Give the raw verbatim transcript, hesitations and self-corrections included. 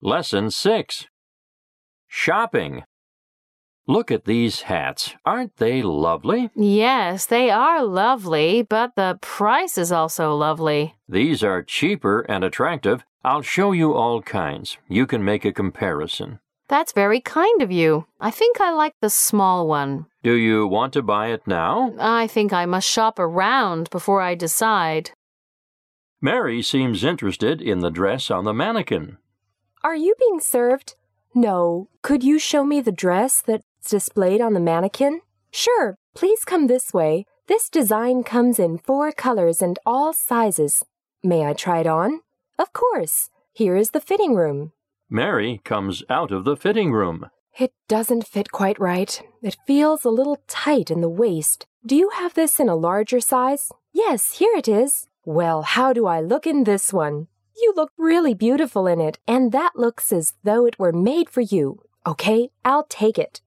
Lesson six. Shopping. Look at these hats. Aren't they lovely? Yes, they are lovely, but the price is also lovely. These are cheaper and attractive. I'll show you all kinds. You can make a comparison. That's very kind of you. I think I like the small one. Do you want to buy it now? I think I must shop around before I decide. Mary seems interested in the dress on the mannequin. Are you being served? No. Could you show me the dress that's displayed on the mannequin? Sure. Please come this way. This design comes in four colors and all sizes. May I try it on? Of course. Here is the fitting room. Mary comes out of the fitting room. It doesn't fit quite right. It feels a little tight in the waist. Do you have this in a larger size? Yes, here it is. Well, how do I look in this one? You look really beautiful in it, and that looks as though it were made for you. Okay, I'll take it.